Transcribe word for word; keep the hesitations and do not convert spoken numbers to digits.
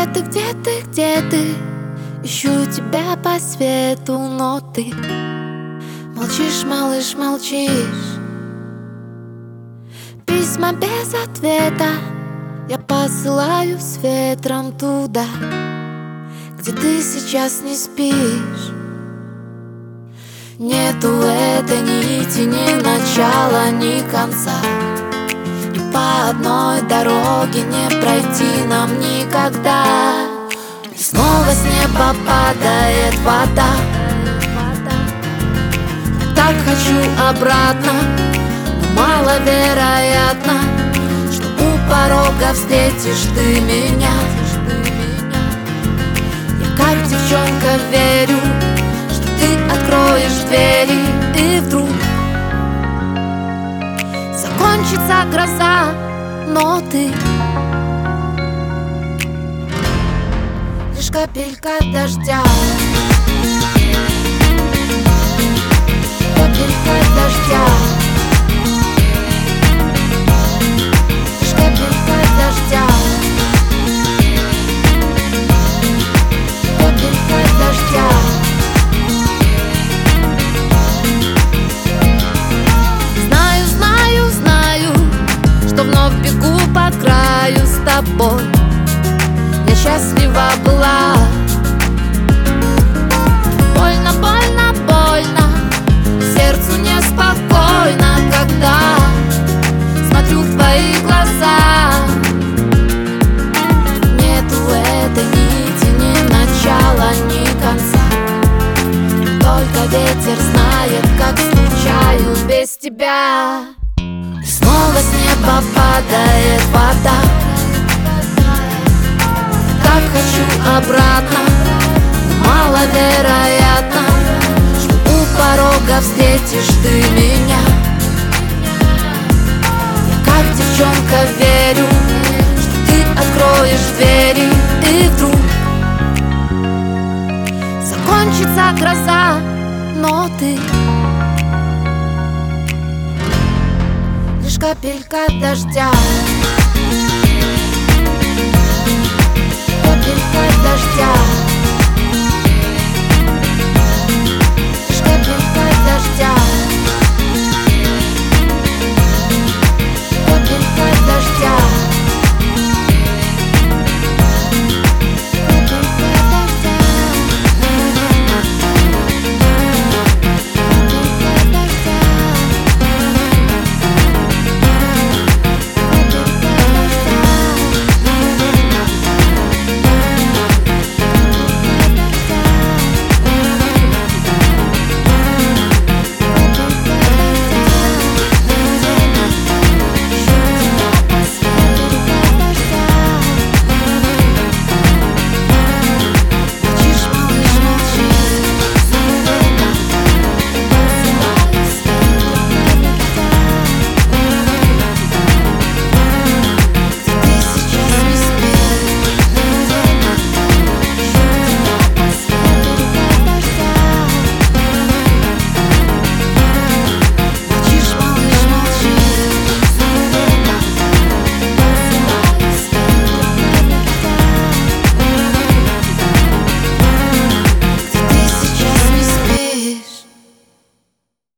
Где ты, где ты, где ты? Ищу тебя по свету, но ты молчишь, малыш, молчишь. Письма без ответа я посылаю с ветром туда, где ты сейчас не спишь. Нету этой нити ни начала, ни конца, и по одной дороге не пройти нам никогда. И снова с неба падает вода. Я так хочу обратно, но маловероятно, что у порога встретишь ты меня. Я как девчонка верю, что ты откроешь двери, и вдруг закончится гроза, но ты лишь капелька дождя. Капелька дождя. Лишь капелька дождя. Капелька дождя. Знаю, знаю, знаю, что вновь бегу по краю с тобой. Я счастлива была. Больно, больно, больно, сердцу неспокойно, когда смотрю в твои глаза. Нету этой нити ни начала, ни конца, только ветер знает, как скучаю без тебя. И снова с неба падает вода. Так хочу обратно, но маловероятно, что у порога встретишь ты меня. Я как девчонка верю, что ты откроешь двери, и вдруг закончится гроза, но ты лишь капелька дождя.